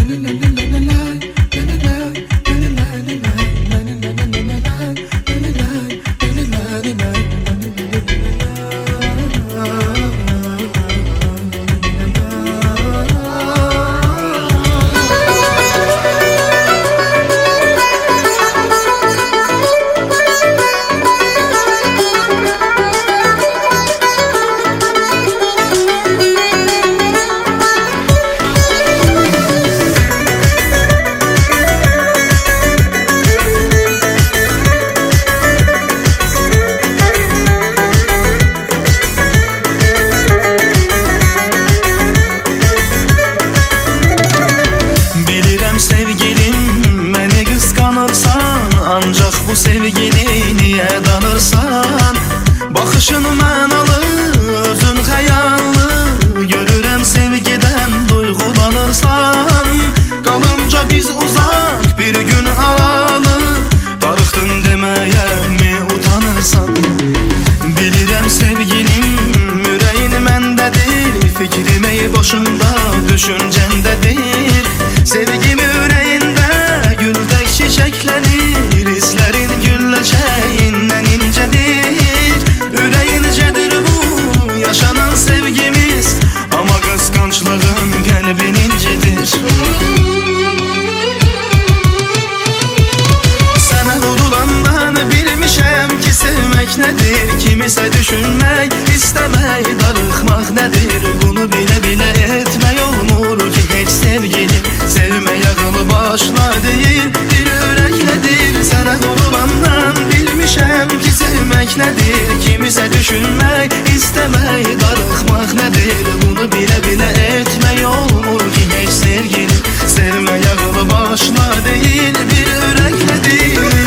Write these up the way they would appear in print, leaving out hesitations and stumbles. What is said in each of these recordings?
Ancaq bu sevgini niye danırsan? Baxışın mənalı, özün xəyallı, görürəm sevgidən duyğulanırsan. Qalınca biz uzaq bir gün havalı, darıxdın deməyə mi utanırsan? Bilirəm sevgilim ürəyin məndədir, fikrim ey başımda düşüncəndədir. Sevgim ürəyində güldək çiçəklənir, hislərin gülləçəyindən incədir. Ürəyinəcədir bu yaşanan sevgimiz, amma qısqanclığın qəlbin incidir. Sənə vurulandan bilmişəm ki sevmək nədir, kimisə düşünmək, istəmək, darıxmaq nədir. Bunu bilə-bilə etmək olmur ki heç sevgilim, sevmək ağılı başla deyil, bir ürəklədir. Sənə vurulandan bilmişəm ki sevmək nədir, kimisə düşünmək, istəmək, darıxmaq nədir. Bunu bilə-bilə etmək olmur ki heç sevgilim, sevmək ağılı başla deyil, bir ürəklədir.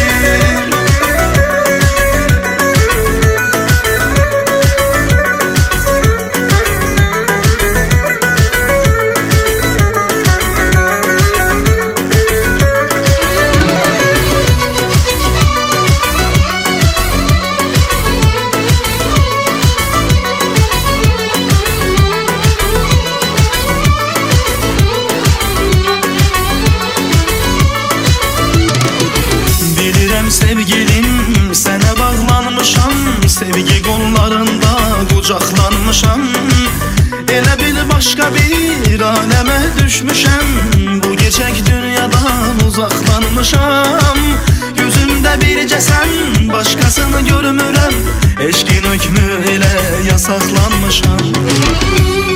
Sevgilim, sənə bağlanmışam, sevgi qollarında qucaqlanmışam. Elə bil başqa bir aləmə düşmüşəm, bu gecək dünyadan uzaqlanmışam. Gözümdə bircə sən, başqasını görmürəm, eşqin hökmü ilə yasaqlanmışam.